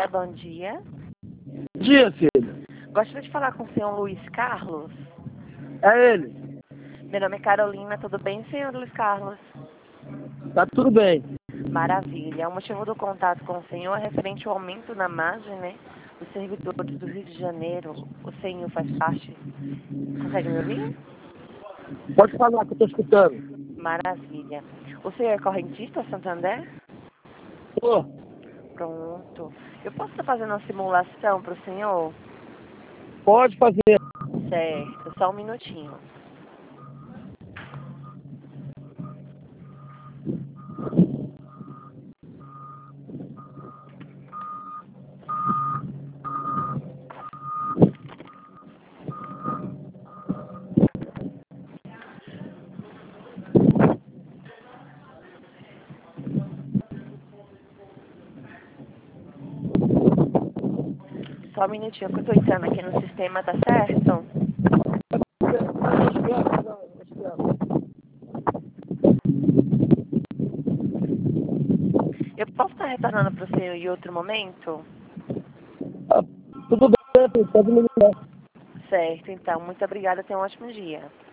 bom dia. Dia, filho. Gostaria de falar com o senhor Luiz Carlos. É ele. Meu nome é Carolina, tudo bem, senhor Luiz Carlos? Tá tudo bem. Maravilha. O motivo do contato com o senhor é referente ao aumento na margem, né? Dos servidores do Rio de Janeiro. O senhor faz parte. Consegue me ouvir? Pode falar que eu tô escutando. Maravilha. O senhor é correntista, Santander? Tô. Pronto. Eu posso estar fazendo uma simulação para o senhor? Pode fazer. Certo, só um minutinho. Só um minutinho que eu estou entrando aqui no sistema, tá certo? Eu posso estar retornando para o senhor em outro momento? Tudo bem, filho. Pode me ligar. Certo, então. Muito obrigada. Tenha um ótimo dia.